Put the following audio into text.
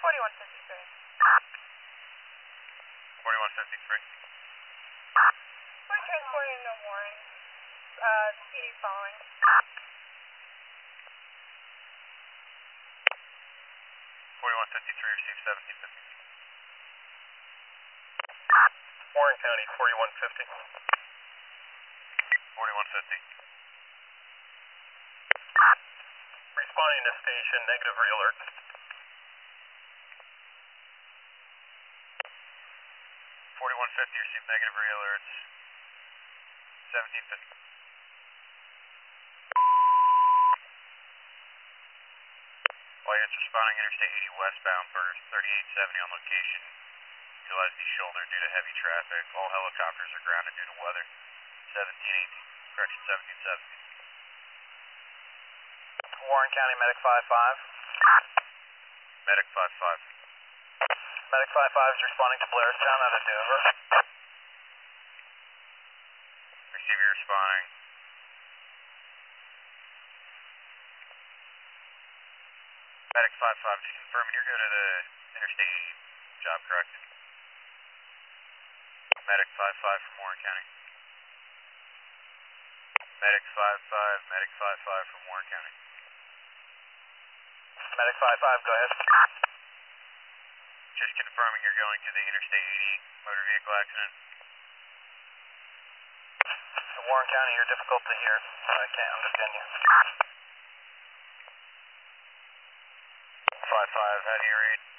4153. 4153. We're transporting to Warren. PD following. 4153, receive 1750. Warren County, 4150. 4150. Responding to station, negative re-alert. 4150, receive negative re-alerts. 1750. All units responding Interstate 80 westbound for 3870 on location. Utilize the shoulder due to heavy traffic. All helicopters are grounded due to weather. 1718. Correction, 1770. Warren County, Medic 55. Medic 55. Medic 55 is responding to Blairstown out of Dover. Receiver responding. Medic 55, just confirming you're good to the Interstate 80 job, correct? Medic 55 from Warren County. Medic 55, Medic 55 from Warren County. Medic 55, go ahead. Just confirming you're going to the Interstate 80 motor vehicle accident. Warren County, you're difficult to hear. I can't understand you. 55, how do you read?